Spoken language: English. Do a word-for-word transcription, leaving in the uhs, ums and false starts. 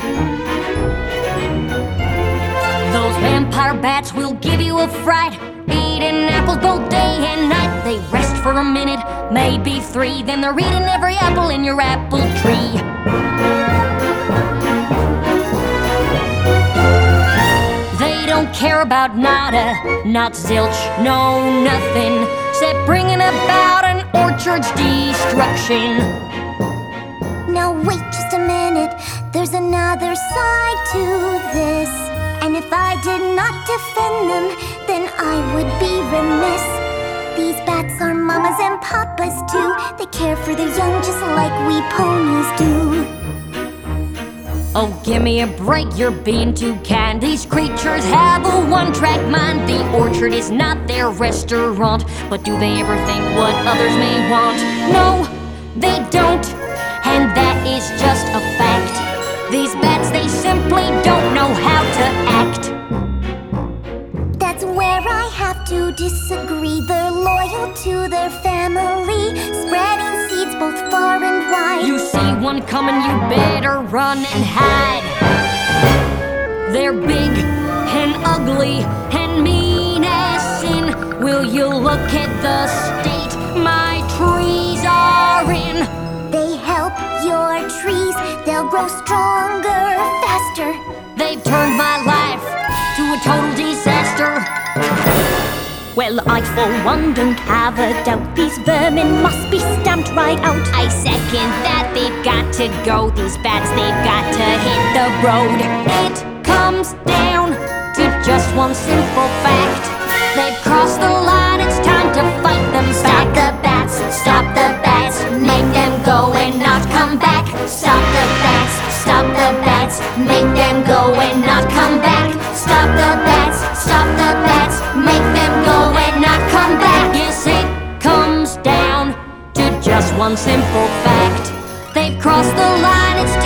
Those vampire bats will give you a fright, eating apples both day and night. They rest for a minute, maybe three, then they're eating every apple in your apple tree. They don't care about nada, not zilch, no nothing, except bringing about an orchard's destruction. Now wait just a minute, there's another side to this. And if I did not defend them, then I would be remiss. These bats are mamas and papas too. They care for their young just like we ponies do. Oh, give me a break, you're being too kind. These creatures have a one-track mind. The orchard is not their restaurant, but do they ever think what others may want? No, they don't, and that is just a fact. These bats, they simply don't know how to act. That's where I have to disagree. They're loyal to their family, spreading seeds both far and wide. You see one coming, you better run and hide. They're big and ugly and mean as sin. Will you look at the state my trees are in? They help your trees, they'll grow stronger, faster. They've turned my life to a total disaster. Well, I for one don't have a doubt, these vermin must be stamped right out. I second that, they've got to go. These bats, they've got to hit the road. It comes down to just one simple fact. They've crossed the line, it's time to fight them back. Stop the bats, stop the bats, make them go and not come back. Stop the bats, stop the bats, make them go and not come back. Stop the bats, stop the bats, make them go and not come back. Yes, it comes down to just one simple fact. They've crossed the line, it's